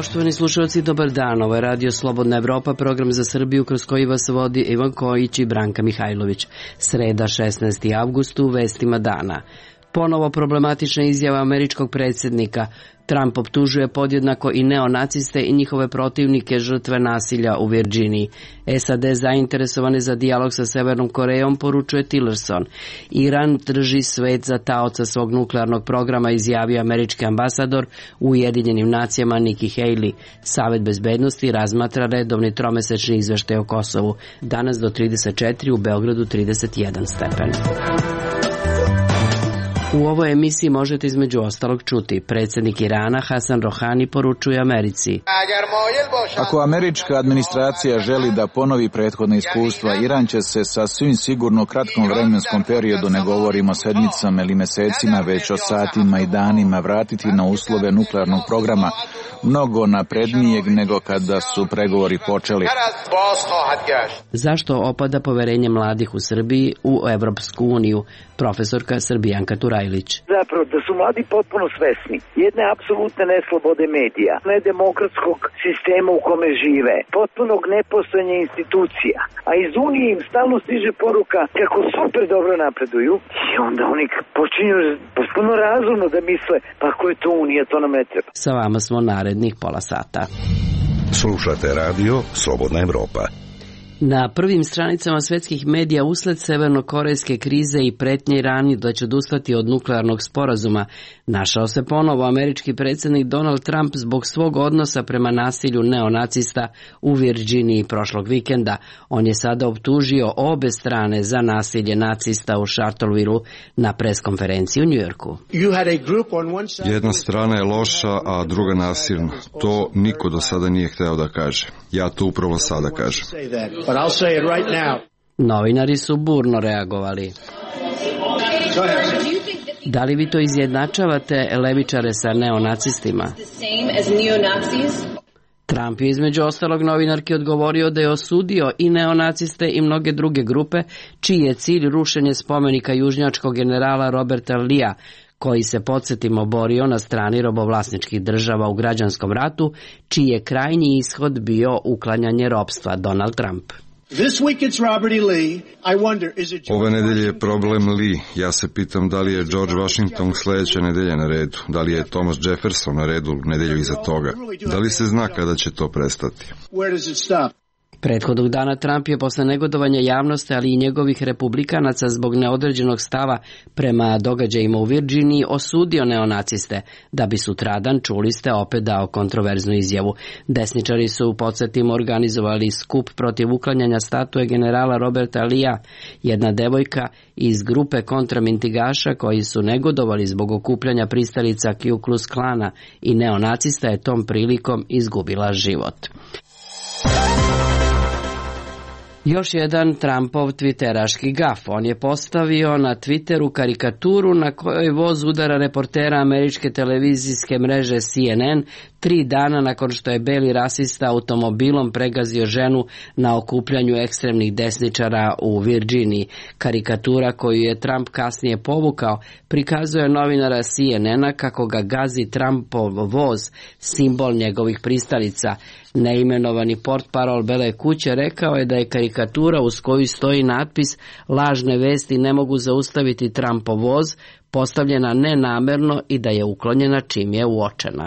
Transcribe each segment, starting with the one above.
Poštovani slušalci, dobar dan. Ovo je Radio Slobodna Evropa, program za Srbiju kroz koji vas vodi Ivan Kojić i Branka Mihajlović. Sreda, 16. avgust, u vestima dana. Ponovo problematična izjava američkog predsjednika. Trump optužuje podjednako i neonaciste i njihove protivnike žrtve nasilja u Virginiji. SAD zainteresovane za dijalog sa Severnom Korejom, poručuje Tillerson. Iran drži svet za taoca svog nuklearnog programa, izjavio američki ambasador u Ujedinjenim nacijama Nikki Haley. Savet bezbednosti razmatra redovni tromesečni izveštaj o Kosovu. Danas do 34, u Beogradu 31 stepen. U ovoj emisiji možete između ostalog čuti: predsjednik Irana Hasan Rohani poručuje Americi: ako američka administracija želi da ponovi prethodna iskustva, Iran će se sasvim sigurno u kratkom vremenskom periodu, ne govorimo o sedmicama ili mesecima, već o satima i danima, vratiti na uslove nuklearnog programa mnogo naprednijeg nego kada su pregovori počeli. Zašto opada poverenje mladih u Srbiji u Evropsku uniju? Profesorka Srbijanka Turajlić. Zapravo da su mladi potpuno svesni jedne apsolutne neslobode medija, nedemokratskog sistema u kome žive, potpunog nepostojanja institucija, a iz Unije im stalno stiže poruka kako super dobro napreduju i onda oni počinju potpuno razumno da misle, pa ako je to Unija, to nam ne treba. Sa vama smo narednih pola sata. Slušate radio Slobodna Evropa. Na prvim stranicama svetskih medija usled severnokorejske krize i pretnje Iranu da će odustati od nuklearnog sporazuma, našao se ponovo američki predsjednik Donald Trump zbog svog odnosa prema nasilju neonacista u Virginiji prošlog vikenda. On je sada optužio obe strane za nasilje nacista u Charlottesvilleu na preskonferenciji u Njujorku. Jedna strana je loša, a druga nasilna. To niko do sada nije hteo da kaže. Ja to upravo sada kažem. Novinari su burno reagovali. Da li vi to izjednačavate levičare sa neonacistima? Trump je između ostalog novinarki odgovorio da je osudio i neonaciste i mnoge druge grupe čiji je cilj rušenje spomenika južnjačkog generala Roberta Lea, koji se, podsjetimo, borio na strani robovlasničkih država u građanskom ratu, čiji je krajnji ishod bio uklanjanje ropstva. Donald Trump. Ove nedelje je problem Lee. Ja se pitam da li je George Washington sljedeće nedelje na redu, da li je Thomas Jefferson na redu nedelju iza toga. Da li se zna kada će to prestati? Prethodnog dana Trump je posle negodovanja javnosti, ali i njegovih republikanaca zbog neodređenog stava prema događajima u Virginiji osudio neonaciste, da bi sutradan, čuli ste, opet dao kontroverznu izjavu. Desničari su, podsjetimo, organizovali skup protiv uklanjanja statue generala Roberta Lea. Jedna devojka iz grupe kontramintigaša koji su negodovali zbog okupljanja pristalica Ku Klux Klana i neonacista je tom prilikom izgubila život. Još jedan Trumpov twitteraški gaf. On je postavio na Twitteru karikaturu na kojoj voz udara reportera američke televizijske mreže CNN 3 dana nakon što je beli rasista automobilom pregazio ženu na okupljanju ekstremnih desničara u Virginiji. Karikatura koju je Trump kasnije povukao prikazuje novinara CNN-a kako ga gazi Trumpov voz, simbol njegovih pristalica. Neimenovani portparol Bele kuće rekao je da je karikatura uz koju stoji natpis "Lažne vesti ne mogu zaustaviti Trumpov voz" postavljena nenamerno i da je uklonjena čim je uočena.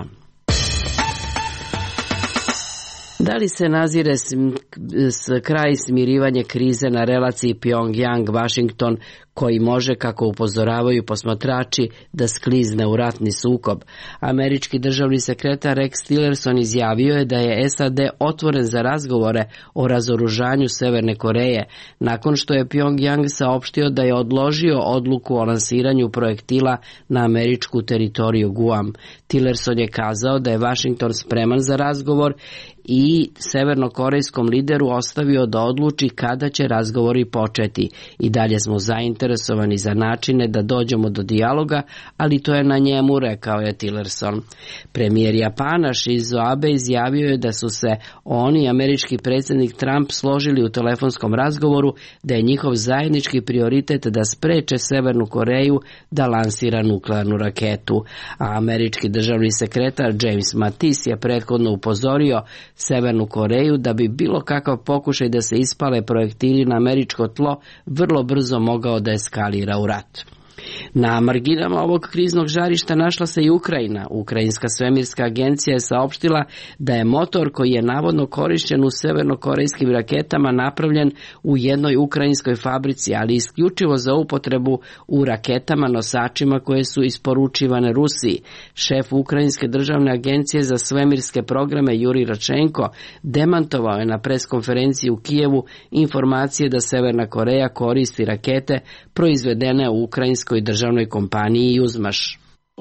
Da li se nazire kraj smirivanje krize na relaciji Pyongyang-Washington, koji može, kako upozoravaju posmatrači, da sklizne u ratni sukob? Američki državni sekretar Rex Tillerson izjavio je da je SAD otvoren za razgovore o razoružanju Severne Koreje, nakon što je Pyongyang saopštio da je odložio odluku o lansiranju projektila na američku teritoriju Guam. Tillerson je kazao da je Washington spreman za razgovor i severnokorejskom lideru ostavio da odluči kada će razgovori početi. I dalje smo zainteresovani za načine da dođemo do dijaloga, ali to je na njemu, rekao je Tillerson. Premijer Japana Shinzo Abe izjavio je da su se on i američki predsjednik Trump složili u telefonskom razgovoru da je njihov zajednički prioritet da spreče Severnu Koreju da lansira nuklearnu raketu. A američki državni sekretar James Mattis je prethodno upozorio Severnu Koreju da bi bilo kakav pokušaj da se ispale projektili na američko tlo vrlo brzo mogao da eskalira u rat. Na marginama ovog kriznog žarišta našla se i Ukrajina. Ukrajinska svemirska agencija je saopštila da je motor koji je navodno korišćen u severnokorejskim raketama napravljen u jednoj ukrajinskoj fabrici, ali isključivo za upotrebu u raketama nosačima koje su isporučivane Rusiji. Šef Ukrajinske državne agencije za svemirske programe Juri Račenko demantovao je na preskonferenciji u Kijevu informacije da Severna Koreja koristi rakete proizvedene u ukrajinskoj državnoj kompaniji Juzmaš.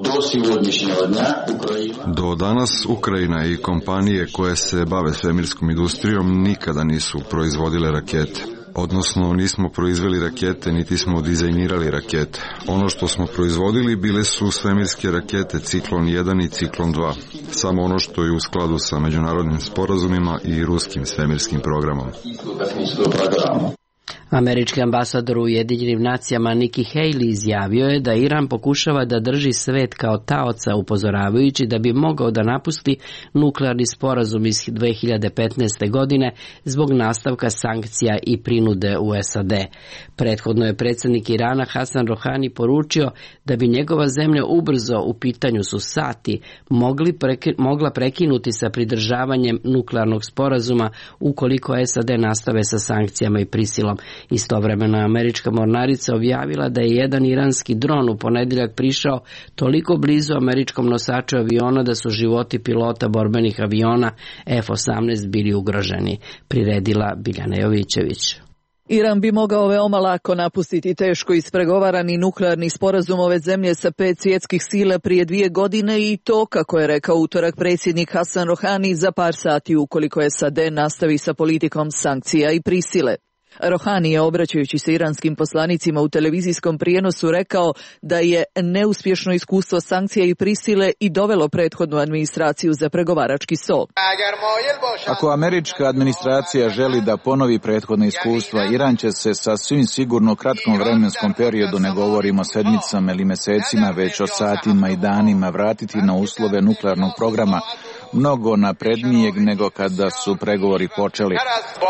Do danas Ukrajina i kompanije koje se bave svemirskom industrijom nikada nisu proizvodile rakete. Odnosno, nismo proizveli rakete, niti smo dizajnirali rakete. Ono što smo proizvodili bile su svemirske rakete Ciklon 1 i Ciklon 2. Samo ono što je u skladu sa međunarodnim sporazumima i ruskim svemirskim programom. Američki ambasador u Ujedinjenim nacijama Nikki Haley izjavio je da Iran pokušava da drži svet kao taoca, upozoravajući da bi mogao da napusti nuklearni sporazum iz 2015. godine zbog nastavka sankcija i prinude u SAD. Prethodno je predsjednik Irana Hasan Rohani poručio da bi njegova zemlja ubrzo, u pitanju su sati, mogla prekinuti sa pridržavanjem nuklearnog sporazuma ukoliko SAD nastave sa sankcijama i prisilom. Istovremeno je američka mornarica objavila da je jedan iranski dron u ponedjeljak prišao toliko blizu američkom nosaču aviona da su životi pilota borbenih aviona F-18 bili ugroženi. Priredila Biljana Jovićević. Iran bi mogao veoma lako napustiti teško ispregovarani nuklearni sporazum ove zemlje sa 5 svjetskih sila prije 2 godine i to, kako je rekao utorak predsjednik Hasan Rohani, za par sati ukoliko SAD nastavi sa politikom sankcija i prisile. Rohani je, obraćajući se iranskim poslanicima u televizijskom prijenosu, rekao da je neuspješno iskustvo sankcija i prisile i dovelo prethodnu administraciju za pregovarački sto. Ako američka administracija želi da ponovi prethodna iskustva, Iran će se sasvim sigurno u kratkom vremenskom periodu, ne govorimo sedmicama ili mjesecima, već o satima i danima, vratiti na uslove nuklearnog programa mnogo naprednijeg nego kada su pregovori počeli.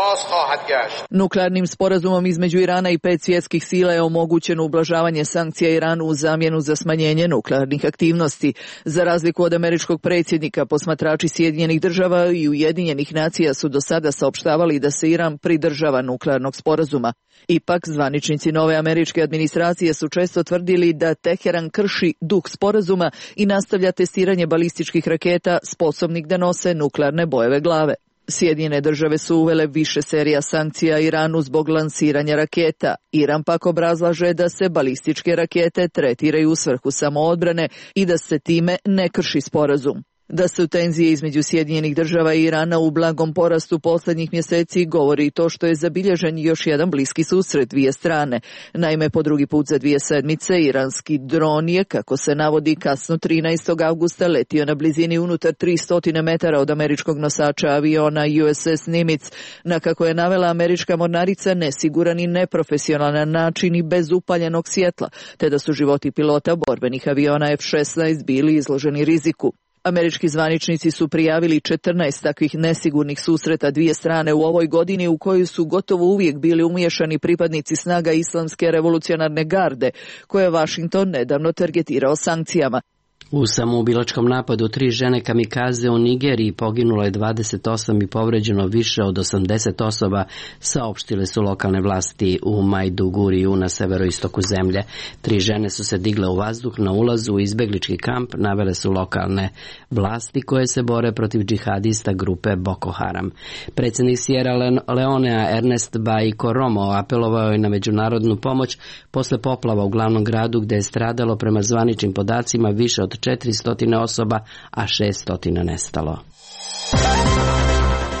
Nuklearnim sporazumom između Irana i 5 svjetskih sila je omogućeno ublažavanje sankcija Iranu u zamjenu za smanjenje nuklearnih aktivnosti. Za razliku od američkog predsjednika, posmatrači Sjedinjenih država i Ujedinjenih nacija su do sada saopštavali da se Iran pridržava nuklearnog sporazuma. Ipak, zvaničnici nove američke administracije su često tvrdili da Teheran krši duh sporazuma i nastavlja testiranje balističkih raketa sposobnih da nose nuklearne bojeve glave. Sjedinjene države su uvele više serija sankcija Iranu zbog lansiranja raketa. Iran pak obrazlaže da se balističke rakete tretiraju u svrhu samoodbrane i da se time ne krši sporazum. Da su tenzije između Sjedinjenih država i Irana u blagom porastu posljednjih mjeseci govori i to što je zabilježen još jedan bliski susret dvije strane. Naime, po drugi put za 2 sedmice iranski dron je, kako se navodi, kasno 13. augusta letio na blizini unutar 300 metara od američkog nosača aviona USS Nimitz, na, kako je navela američka mornarica, nesiguran i neprofesionalan način i bez upaljenog svjetla, te da su životi pilota borbenih aviona F-16 bili izloženi riziku. Američki zvaničnici su prijavili 14 takvih nesigurnih susreta dvije strane u ovoj godini, u kojoj su gotovo uvijek bili umiješani pripadnici snaga Islamske revolucionarne garde, koje je Washington nedavno targetirao sankcijama. U samoubilačkom napadu 3 žene kamikaze u Nigeriji poginulo je 28 i povređeno više od 80 osoba, saopštile su lokalne vlasti u Majduguriju na severoistoku zemlje. 3 žene su se digle u vazduh na ulazu u izbeglički kamp, navele su lokalne vlasti koje se bore protiv džihadista grupe Boko Haram. Predsjednik Sierra Leonea Ernest Bai Koroma apelovao je na međunarodnu pomoć posle poplava u glavnom gradu, gdje je stradalo prema zvaničnim podacima više od 400 osoba, a 600 nestalo.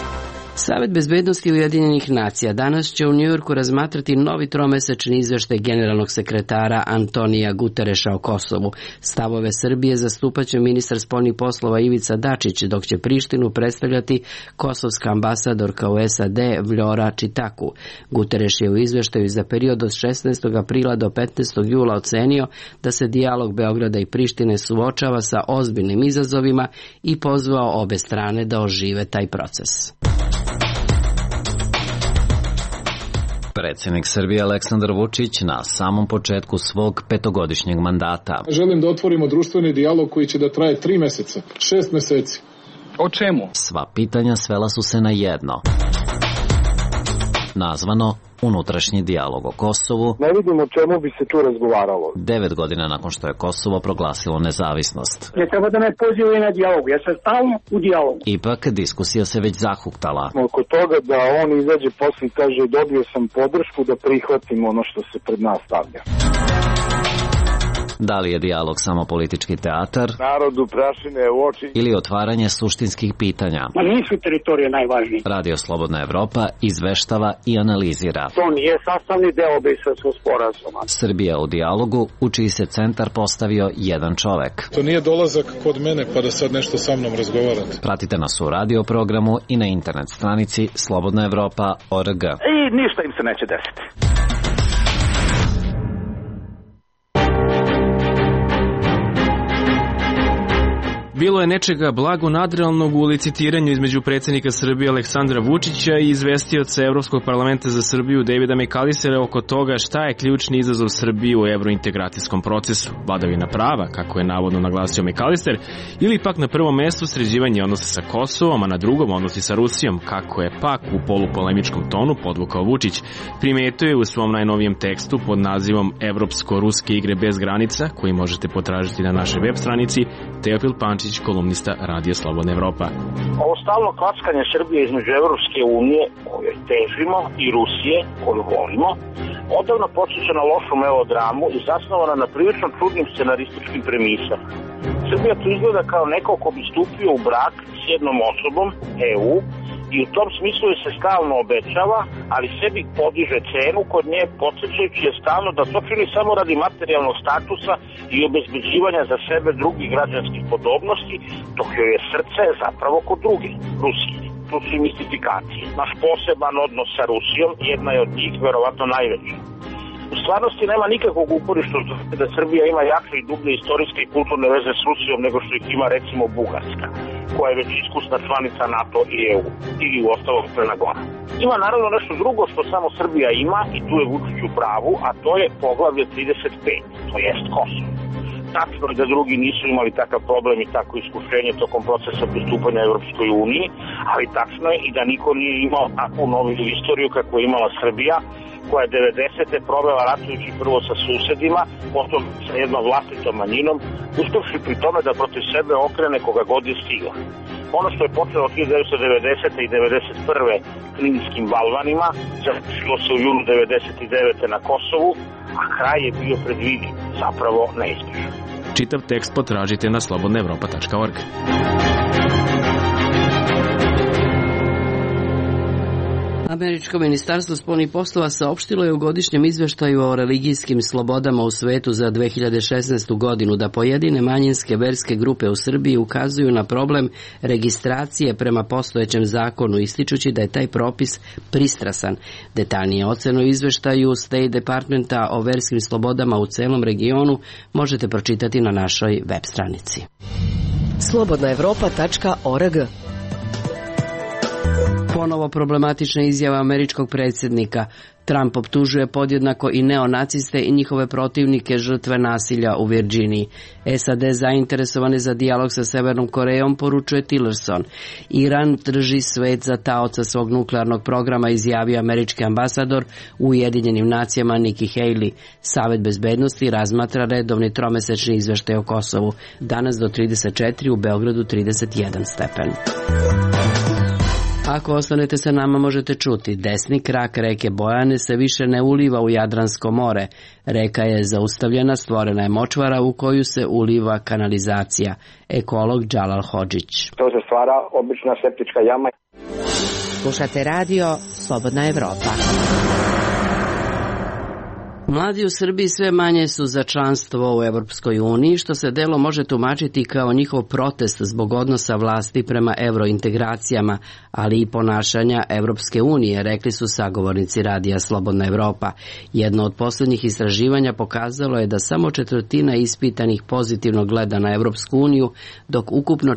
Savet bezbednosti Ujedinjenih nacija danas će u Njujorku razmatrati novi tromesečni izveštaj generalnog sekretara Antonija Gutereša o Kosovu. Stavove Srbije zastupaće ministar spoljnih poslova Ivica Dačić, dok će Prištinu predstavljati kosovska ambasadorka u SAD Vljora Čitaku. Gutereš je u izveštaju za period od 16. aprila do 15. jula ocenio da se dijalog Beograda i Prištine suočava sa ozbiljnim izazovima i pozvao obe strane da ožive taj proces. Predsjednik Srbije Aleksandar Vučić na samom početku svog 5-godišnjeg mandata. Želim da otvorimo društveni dijalog koji će da traje 3 meseca, 6 meseci. O čemu? Sva pitanja svela su se na jedno. Nazvano unutrašnji dijalog o Kosovu. Ne vidim o čemu bi se tu razgovaralo. 9 godina nakon što je Kosovo proglasilo nezavisnost. Ne treba da me pozivaju na dijalog, ja sam stalno u dijalogu. Ipak diskusija se već zahuktala. Oko toga da on izađe posle i kaže dobio sam podršku da prihvatim ono što se pred nas stavlja. Da li je dijalog samo politički teatar? Narodu prašine u oči. Ili otvaranje suštinskih pitanja? Ma nisu teritorije najvažnije. Radio Slobodna Evropa izveštava i analizira. To nije sastavni deo Briselskog sporazuma. Srbija u dijalogu, u čiji se centar postavio jedan čovek. To nije dolazak kod mene pa da sad nešto sa mnom razgovarate. Pratite nas u radio programu i na internet stranici slobodnaevropa.org. I ništa im se neće desiti. Bilo je nečega blago nadrealnog u licitiranju između predsjednika Srbije Aleksandra Vučića i izvestioca Evropskog parlamenta za Srbiju Davida McAllistera oko toga šta je ključni izazov Srbije u evrointegracijskom procesu. Vladavina prava, kako je navodno naglasio McAllister, ili pak na prvom mestu sređivanje odnosa sa Kosovom, a na drugom odnosi sa Rusijom, kako je pak u polupolemičkom tonu podvukao Vučić, primetio je u svom najnovijem tekstu pod nazivom Evropsko-ruske igre bez granica, koji možete potražiti na našoj web stranici, Teofil Pančić, kolumnista Radija Slobodna Evropa. Ovo stalno klackanje Srbije između Evropske unije, kojoj težimo, i Rusije, koju volimo, odavno podsjeća na lošu melodramu i zasnovana na prilično čudnim scenarističkim premisama. Srbija tu izgleda kao neko ko bi stupio u brak s jednom osobom, EU, i u tom smislu je se stalno obećava, ali sebi podiže cenu kod nje, podsjećajući je stalno da to čini samo radi materijalnog statusa i obezbeđivanja za sebe drugih građanskih podobnosti, dok joj je srce zapravo kod druge, Rusije. Tu su i mistifikacije. Naš poseban odnos sa Rusijom jedna je od njih, verovatno najveća. U stvarnosti nema nikakvog uporišta da Srbija ima jače i dublje istorijske i kulturne veze s Rusijom nego što ih ima recimo Bugarska, koja je već iskusna članica NATO i EU, ili u ostalom Crna Gora. Ima naravno nešto drugo što samo Srbija ima, i tu je Vučić u pravu, a to je poglavlje 35, to jest Kosovo. Tačno je da drugi nisu imali takav problem i tako iskušenje tokom procesa pristupanja Evropskoj uniji, ali tačno je i da niko nije imao takvu noviju istoriju kako je imala Srbija, koja je 90. provela ratujući prvo sa susedima, potom sa jednom vlastitom manjinom, uspevši pri tome da protiv sebe okrene koga god je stigla. Ono što je počelo 1990. i 1991. Kninskim balvanima, završilo se u junu 1999. na Kosovu, a kraj je bio predvidiv, zapravo neizbježan. Čitav tekst potražite na slobodnaevropa.org. Američko ministarstvo spoljnih poslova saopštilo je u godišnjem izveštaju o religijskim slobodama u svetu za 2016. godinu da pojedine manjinske verske grupe u Srbiji ukazuju na problem registracije prema postojećem zakonu, ističući da je taj propis pristrasan. Detaljnije ocenu izveštaju State Departmenta o verskim slobodama u celom regionu možete pročitati na našoj web stranici. slobodnaevropa.org. Ponovo problematična izjava američkog predsjednika. Trump optužuje podjednako i neonaciste i njihove protivnike žrtve nasilja u Virginiji. SAD zainteresovane za dijalog sa Severnom Korejom, poručuje Tillerson. Iran drži svet za taoca svog nuklearnog programa, izjavio američki ambasador u Ujedinjenim nacijama Nikki Haley. Savet bezbednosti razmatra redovni tromesečni izveštaj o Kosovu. Danas do 34, u Beogradu 31 stepen. Ako ostanete sa nama možete čuti, desni krak reke Bojane se više ne uliva u Jadransko more. Reka je zaustavljena, stvorena je močvara u koju se uliva kanalizacija. Ekolog Džalal Hodžić. To se stvara obična septička jama. Slušate radio Slobodna Evropa. Mladi u Srbiji sve manje su za članstvo u Evropskoj uniji, što se delo može tumačiti kao njihov protest zbog odnosa vlasti prema evrointegracijama, ali i ponašanja Evropske unije, rekli su sagovornici radija Slobodna Evropa. Jedno od posljednjih istraživanja pokazalo je da samo 1/4 ispitanih pozitivno gleda na Evropsku uniju, dok ukupno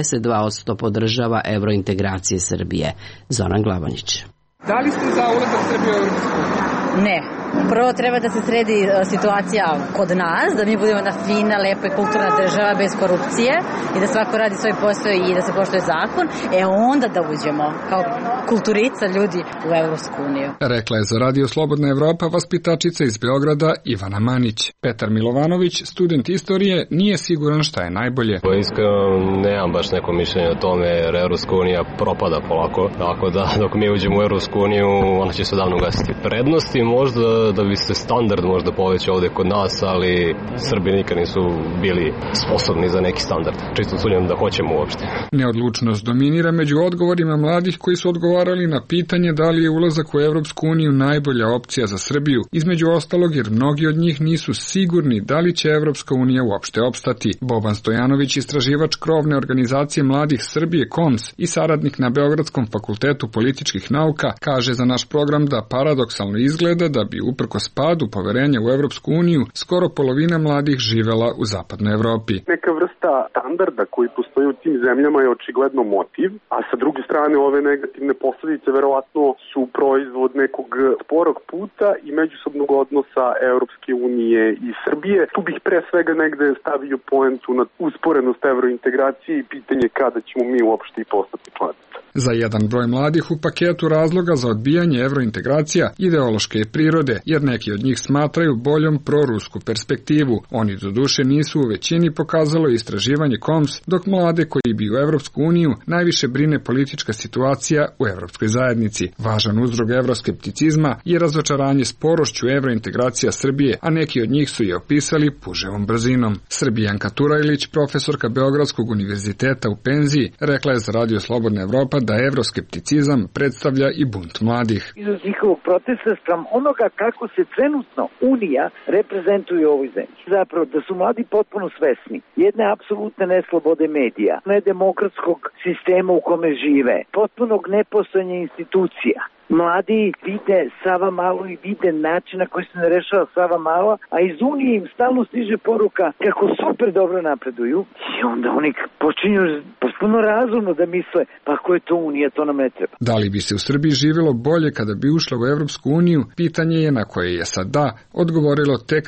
42% podržava evrointegracije Srbije. Zoran Glavonjić. Da li ste za ulazak Srbije u Evropsku uniju? Ne. Prvo treba da se sredi situacija kod nas, da mi budemo jedna fina, lepa i kulturna država bez korupcije i da svako radi svoj posao i da se poštuje zakon, onda da uđemo kao kulturica ljudi u Evropsku uniju. Rekla je za radio Slobodna Evropa vaspitačica iz Beograda Ivana Manić. Petar Milovanović, student istorije, nije siguran šta je najbolje. Iskreno nemam baš neko mišljenje o tome jer Evropska unija propada polako, tako da dok mi uđemo u Evropsku uniju ona će se davno ugasiti. Prednosti možda da bi se standard možda povećao ovde kod nas, ali Srbi nikad nisu bili sposobni za neki standard. Čisto sumnjam da hoćemo uopšte. Neodlučnost dominira među odgovorima mladih koji su odgovarali na pitanje da li je ulazak u Evropsku uniju najbolja opcija za Srbiju, između ostalog jer mnogi od njih nisu sigurni da li će Evropska unija uopšte opstati. Boban Stojanović, istraživač krovne organizacije mladih Srbije KOMS i saradnik na Beogradskom fakultetu političkih nauka, kaže za naš program da paradoksalno izgleda da bi uprkos padu poverenja u Evropsku uniju, skoro polovina mladih živela u zapadnoj Evropi. Neka vrsta standarda koji postoji u tim zemljama je očigledno motiv, a sa druge strane ove negativne posledice verovatno su proizvod nekog sporog puta i međusobnog odnosa Evropske unije i Srbije. Tu bih pre svega negde stavio poentu na usporenost evrointegracije i pitanje kada ćemo mi uopšte i postati članica. Za jedan broj mladih u paketu razloga za odbijanje evrointegracija ideološke je prirode, jer neki od njih smatraju boljom prorusku perspektivu. Oni doduše nisu u većini, pokazalo istraživanje KOMS, dok mlade koji bi u Evropsku uniju najviše brine politička situacija u Evropskoj zajednici. Važan uzrok evroskepticizma je razočaranje sporošću evrointegracija Srbije, a neki od njih su je opisali puževom brzinom. Srbijanka Turajlić, profesorka Beogradskog univerziteta u penziji, rekla je za radio Slobodna Evropa da evroskepticizam predstavlja i bunt mladih. Izraz njihovog protesta spram onoga kako se trenutno Unija reprezentuje u ovoj zemlji. Zapravo da su mladi potpuno svesni jedne apsolutne neslobode medija, nedemokratskog sistema u kome žive, potpunog nepostojanja institucija. Mladi vide Savamalu i vide način na koji se ne rešava Savamala, a iz Unije im stalno stiže poruka kako super dobro napreduju i onda oni počinju potpuno razumno da misle pa ako je to Unija, to nam ne treba. Da li bi se u Srbiji živjelo bolje kada bi ušla u Evropsku uniju, pitanje je na koje je sad da odgovorilo tek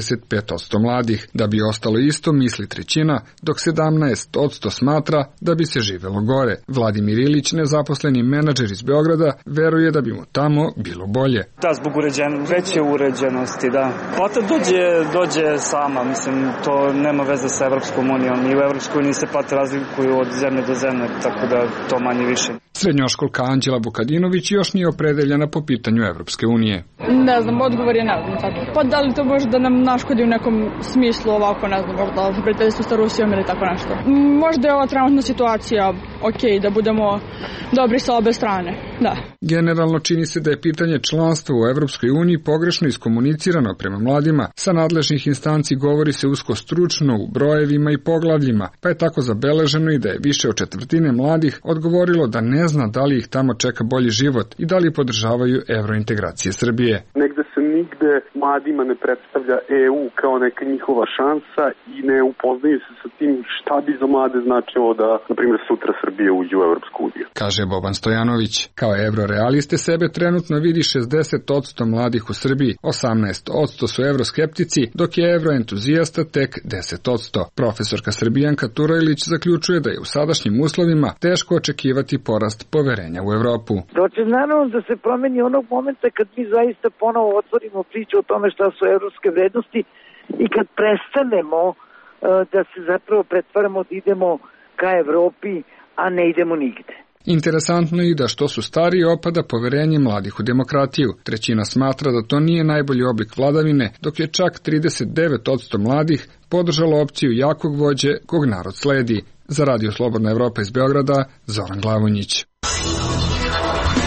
25% mladih. Da bi ostalo isto misli trećina, dok 17% smatra da bi se živjelo gore. Vladimir Ilić, nezaposleni menadžer iz Beograda, veruje da bi mu tamo bilo bolje. Da, zbog veće uređenosti, da. Plata dođe sama, mislim, to nema veze sa Evropskom unijom. I u Evropskoj uniji se plate razlikuju od zemlje do zemlje, tako da to manje više. Srednjoškolka Anđela Vukadinović još nije opredeljena po pitanju Evropske unije. Ne znam, odgovor je ne znam tako. Pa da li to može da nam naškodi u nekom smislu ovako, ne znam, možda prijateljstvo sa Rusijom ili tako nešto. Možda je ova trenutna situacija okej, da budemo dobri sa obe strane, da. Generalno čini se da je pitanje članstva u Evropskoj uniji pogrešno iskomunicirano prema mladima. Sa nadležnih instanci govori se usko stručno u brojevima i poglavljima, pa je tako zabeleženo i da je više od 1/4 mladih odgovorilo da ne zna da li ih tamo čeka bolji život i da li podržavaju evrointegracije Srbije. Negde se nigde mladima ne predstavlja EU kao neka njihova šansa i ne upoznaju se sa tim šta bi za mlade značilo da, na primjer, sutra Srbija uđe u Evropsku uniju. Kaže Boban Stojanović. Kao evrorealiste sebe trenutno vidi 60% mladih u Srbiji, 18% su evroskeptici, dok je evroentuzijasta tek 10%. Profesorka Srbijanka Turajlić zaključuje da je u sadašnjim uslovima teško očekivati porast poverenja u Evropu. To će naravno da se promeni onog momenta kad mi zaista ponovo otvorimo priču o tome šta su evropske vrednosti i kad prestanemo da se zapravo pretvaramo da idemo ka Evropi, a ne idemo nigde. Interesantno je da što su stariji opada poverenje mladih u demokratiju. Trećina smatra da to nije najbolji oblik vladavine, dok je čak 39% mladih podržalo opciju jakog vođe kog narod sledi. Za radio Slobodna Evropa iz Beograda, Zoran Glavonjić.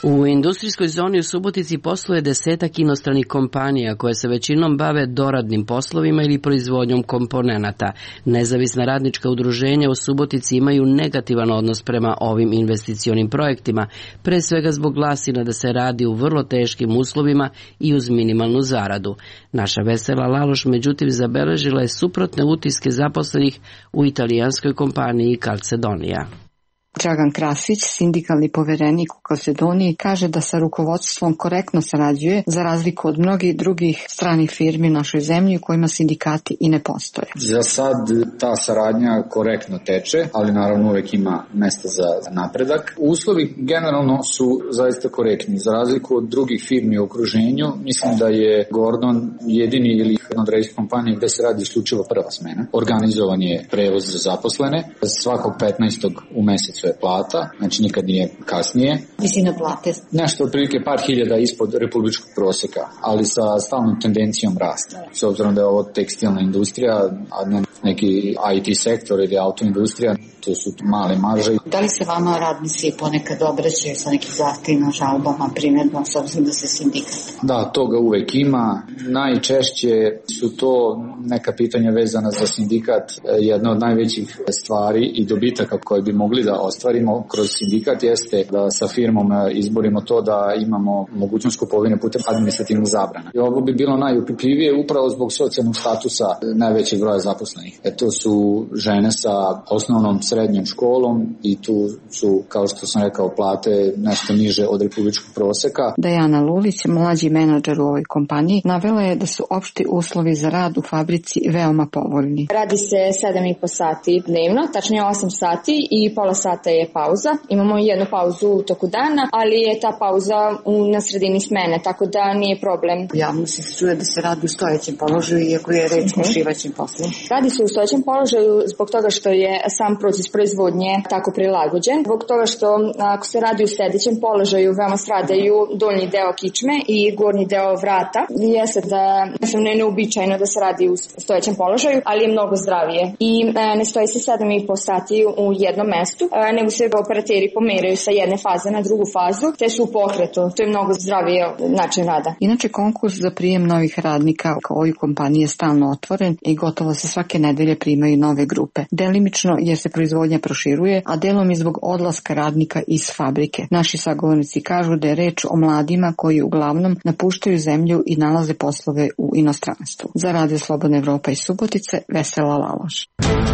U industrijskoj zoni u Subotici posluje 10 inostranih kompanija koje se većinom bave doradnim poslovima ili proizvodnjom komponenata. Nezavisna radnička udruženja u Subotici imaju negativan odnos prema ovim investicionim projektima, pre svega zbog glasina da se radi u vrlo teškim uslovima i uz minimalnu zaradu. Naša Vesela Laloš međutim zabeležila je suprotne utiske zaposlenih u italijanskoj kompaniji Calzedonia. Dragan Krasić, sindikalni poverenik u Calzedoniji, kaže da sa rukovodstvom korektno sarađuje za razliku od mnogih drugih stranih firmi u našoj zemlji u kojima sindikati i ne postoje. Za sad ta saradnja korektno teče, ali naravno uvek ima mesta za napredak. Uslovi generalno su zaista korektni. Za razliku od drugih firmi u okruženju, mislim da je Gordon jedini ili jedna od režijskih kompanija gde se radi isključivo prva smena. Organizovan je prevoz za zaposlene. Svakog 15. u mesecu je plata, znači nikad nije kasnije. Visina plate? Nešto otprilike par hiljada ispod republičkog proseka, ali sa stalnom tendencijom rasta. S obzirom da je ovo tekstilna industrija, a ne neki IT sektor ili autoindustrija, to su male marže. Da li se vama radnici ponekad obraćaju sa nekim zahtevima, žalbama, primjedbama, s obzirom da se sindikat? Da, toga uvek ima. Najčešće su to neka pitanja vezana za sindikat. Jedna od najvećih stvari i dobitaka koje bi mogli da ostvarimo kroz sindikat jeste da sa firmom izborimo to da imamo mogućnost kupovine putem administrativnih zabrana. I ovo bi bilo najupipljivije upravo zbog socijalnog statusa najvećeg broja zaposlenih. To su žene sa osnovnom srednjom školom i tu su, kao što sam rekao, plate nešto niže od republičkog proseka. Dajana Lulić, mlađi menadžer u ovoj kompaniji, navela je da su opšti uslovi za rad u fabrici veoma povoljni. Radi se 7,5 sati dnevno, tačnije 8 sati i pola sata je pauza. Imamo jednu pauzu u toku dana, ali je ta pauza na sredini smene, tako da nije problem. Javno se čuje da se radi u stojećem položaju, iako je reč o šivaćim poslom. Radi se u stojećem položaju zbog toga što je sam proces proizvodnje tako prilagođen, zbog toga što ako se radi u sedećem položaju veoma stradaju donji deo kičme i gornji deo vrata. Jeste da je neobičajno da se radi u stojećem položaju, ali je mnogo zdravije. I ne stoji se 7,5 sati u jednom mestu, nego se operateri pomeraju sa jedne faze na drugu fazu, te su u pokretu. To je mnogo zdravije način rada. Inače, konkurs za prijem novih radnika kao ovoj kompaniji je stalno otvoren i gotovo se svake nedelje primaju nove grupe. Delimično jer se proizvodnja proširuje, a delom i zbog odlaska radnika iz fabrike. Naši sagovornici kažu da je reč o mladima koji uglavnom napuštaju zemlju i nalaze poslove u inostranstvu. Za Radio Slobodna Evropa iz Subotice, Vesela Laloš.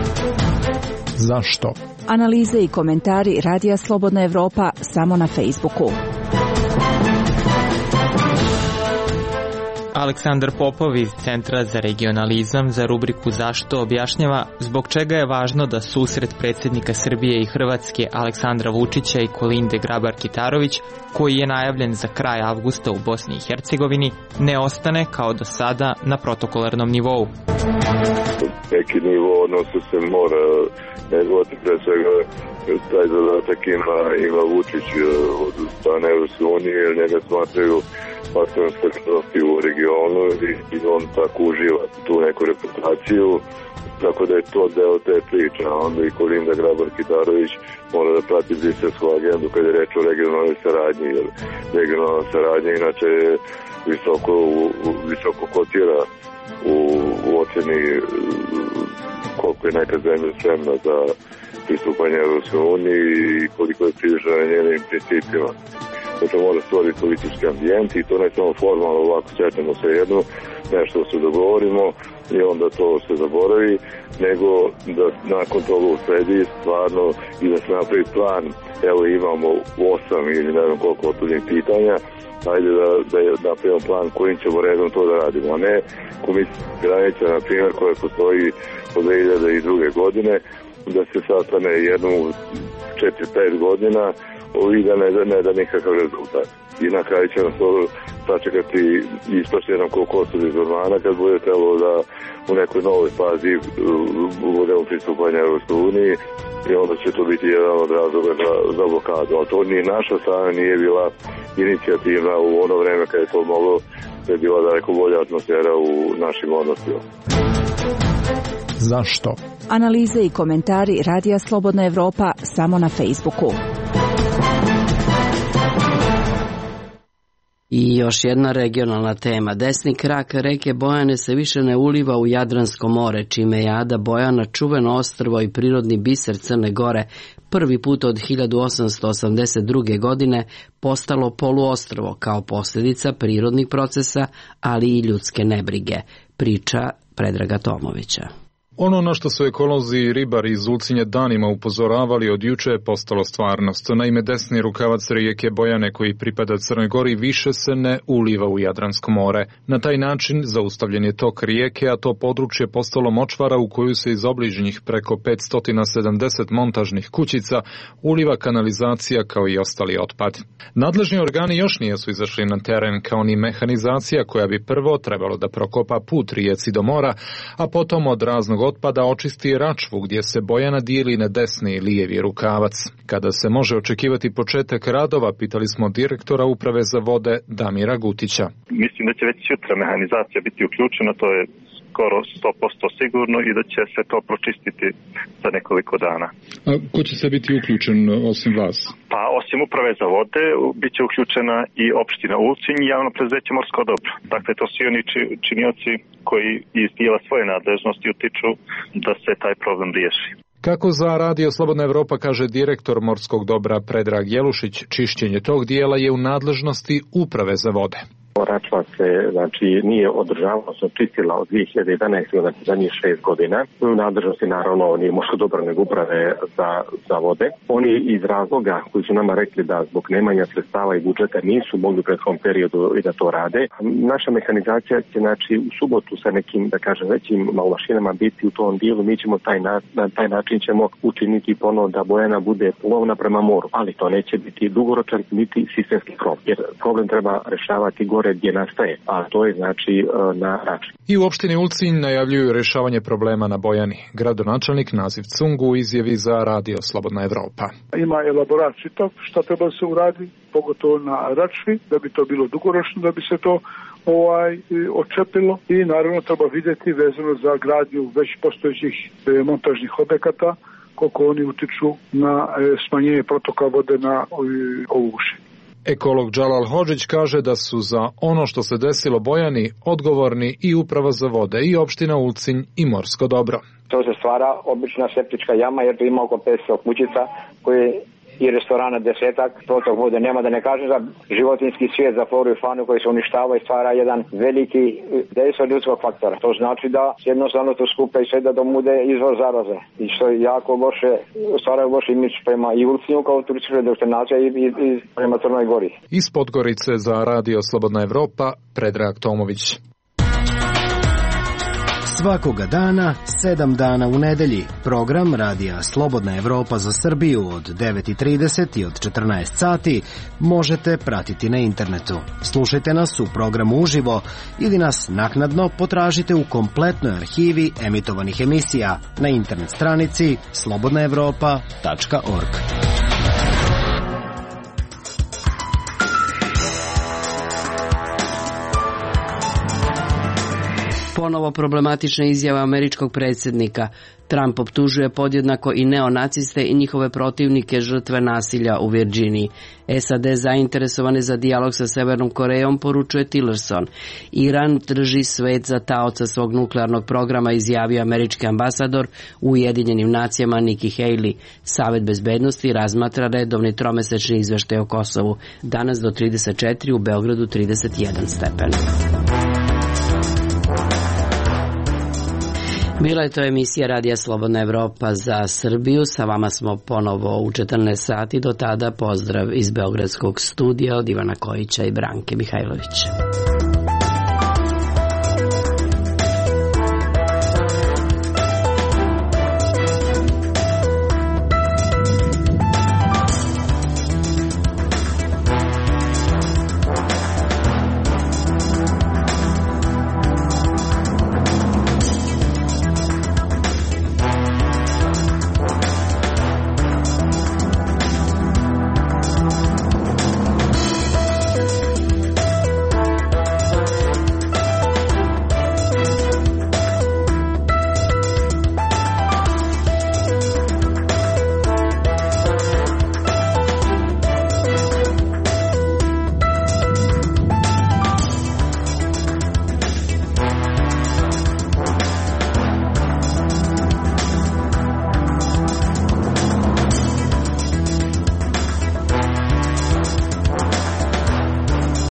Zašto? Analize i komentari Radija Slobodna Evropa samo na Facebooku. Aleksandar Popov iz Centra za regionalizam za rubriku Zašto objašnjava zbog čega je važno da susret predsjednika Srbije i Hrvatske Aleksandra Vučića i Kolinde Grabar-Kitarović, koji je najavljen za kraj avgusta u Bosni i Hercegovini, ne ostane kao do sada na protokolarnom nivou. Neki nivo odnosa se mora negovati, pre svega taj zadatak ima Vučić od strane Evropske unije, jer njega smatraju faktorom stabilnosti u regionu i on tako uživa tu neku reputaciju, tako da je to deo te priče. A onda i Kolinda Grabar-Kitarović mora da prati briselsku agendu kad je reč o regionalnoj saradnji, jer regionalna saradnja inače je visoko kotira u oceni koliko je neka zemlja spremna za pristupanje Evropske unije i koliko je privržena njenim principima. Zato mora stvoriti politički ambijent i to ne samo formalno ovako sretnemo se jedno, nešto se dogovorimo i onda to se zaboravi, nego da nakon toga usledi stvarno i da se napravi plan. Evo imamo 8 ili ne znam koliko otvornih pitanja, ajde da napravimo plan kojim ćemo redom to da radimo, a ne komisija granica, na primjer, koja postoji od 2002. godine, da se sastane jednom u 4-5 godina i da ne da nikakav rezultat. I na kraju će nas to sačekati ispašće nam kao kostur iz ormana kad bude trebalo da u nekoj novoj fazi budemo pristupanja Evropskoj uniji i onda će to biti jedan od razloga za blokadu. A to ni naša strana nije bila inicijativna u ono vreme kad je to moglo, da je bila daleko bolja atmosfera u našim odnosima. Zašto? Analize i komentari Radija Slobodna Evropa samo na Facebooku. I još jedna regionalna tema. Desni krak reke Bojane se više ne uliva u Jadransko more, čime je Ada Bojana, čuveno ostrvo i prirodni biser Crne Gore, prvi put od 1882. godine postalo poluostrvo kao posljedica prirodnih procesa, ali i ljudske nebrige, priča Predraga Tomovića. Ono na što su ekolozi i ribari iz Ulcinja danima upozoravali od juče je postalo stvarnost. Naime, desni rukavac rijeke Bojane koji pripada Crnoj Gori više se ne uliva u Jadransko more. Na taj način zaustavljen je tok rijeke, a to područje postalo močvara u koju se iz obližnjih preko 570 montažnih kućica uliva kanalizacija kao i ostali otpad. Nadležni organi još nisu izašli na teren, kao ni mehanizacija koja bi prvo trebalo da prokopa put rijeci do mora, a potom od raznog otpada očisti račvu gdje se Bojana dijeli na desni i lijevi rukavac. Kada se može očekivati početak radova, pitali smo direktora Uprave za vode Damira Gutića. Mislim da će već sutra mehanizacija biti uključena, to je skoro 100% sigurno i da će se to pročistiti za nekoliko dana. A ko će se biti uključen osim vas? Pa osim Uprave za vode bit će uključena i opština Ulcinj i javno preduzeće Morsko dobro. Dakle, to svi oni činioci koji iz dijela svoje nadležnosti utiču da se taj problem riješi. Kako za Radio Slobodna Evropa kaže direktor Morskog dobra Predrag Jelušić, čišćenje tog dijela je u nadležnosti Uprave za vode. Račva se nije održavala, se čistila od 2011. znači zadnjih 6 godina. U nadležnosti naravno nije Morsko dobro nego Uprave za vode. Oni iz razloga koji su nama rekli da zbog nemanja sredstava i budžeta nisu mogli u prethodnom periodu i da to rade. Naša mehanizacija će u subotu sa nekim, da kažem, većim mašinama biti u tom dijelu. Mi ćemo na taj način ćemo učiniti ponovo da Bojana bude plovna prema moru, ali to neće biti dugoročan niti sistemski problem. Jer problem treba rešavati gore gdje nastaje, a to je na račun. I u opštini Ulcinj najavljuju rješavanje problema na Bojani. Gradonačelnik Naziv Cungu u izjavi za Radio Slobodna Evropa. Ima elaborat čitav šta treba se uradi, pogotovo na račvi, da bi to bilo dugoročno, da bi se to očepilo i naravno treba vidjeti vezano za gradnju već postojećih montažnih objekata, koliko oni utiču na smanjenje protoka vode na ovu uši. Ekolog Džalal Hodžić kaže da su za ono što se desilo Bojani odgovorni i Uprava za vode i opština Ulcinj i Morsko dobro. To se stvara obična septička jama jer tu ima oko 500 kućica koje i restorana 10-ak, protok vode nema, da ne kažem za životinski svijet, za floru i faunu koji se uništava i stvara jedan veliki dejstvo ljudskog faktora. To znači da jednostavno to skupa i sve da bude izvor zaraze i što je jako loše, stvaraju loš imidž prema i Ulcinju kao turističkoj destinaciji i prema Crnoj Gori. Iz Podgorice za Radio Slobodna Evropa, Predrag Tomović. Svakoga dana, 7 dana u nedelji, program Radija Slobodna Evropa za Srbiju od 9:30 i od 14 sati možete pratiti na internetu. Slušajte nas u programu uživo ili nas naknadno potražite u kompletnoj arhivi emitovanih emisija na internet stranici slobodnaevropa.org. Ponovo problematična izjava američkog predsjednika. Trump optužuje podjednako i neonaciste i njihove protivnike žrtve nasilja u Virginiji. SAD zainteresovane za dijalog sa Severnom Korejom, poručuje Tillerson. Iran drži svet za taoca svog nuklearnog programa, izjavio američki ambasador u Ujedinjenim nacijama Nikki Haley. Savet bezbednosti razmatra redovni tromesečni izveštaj o Kosovu. Danas do 34, u Beogradu 31 stepen. Bila je to emisija Radija Slobodna Evropa za Srbiju. Sa vama smo ponovo u 14 sati. Do tada pozdrav iz Beogradskog studija od Ivana Kojića i Branke Mihajlović.